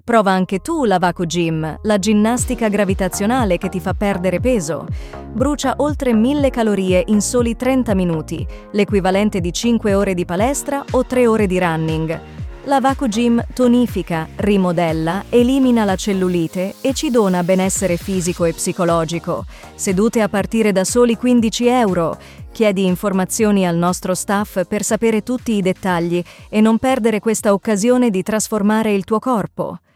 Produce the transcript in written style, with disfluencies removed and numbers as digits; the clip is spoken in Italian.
Prova anche tu la VacuGym, la ginnastica gravitazionale che ti fa perdere peso. Brucia oltre 1000 calorie in soli 30 minuti, l'equivalente di 5 ore di palestra o 3 ore di running. La VacuGym tonifica, rimodella, elimina la cellulite e ci dona benessere fisico e psicologico. Sedute a partire da soli 15 euro. Chiedi informazioni al nostro staff per sapere tutti i dettagli e non perdere questa occasione di trasformare il tuo corpo.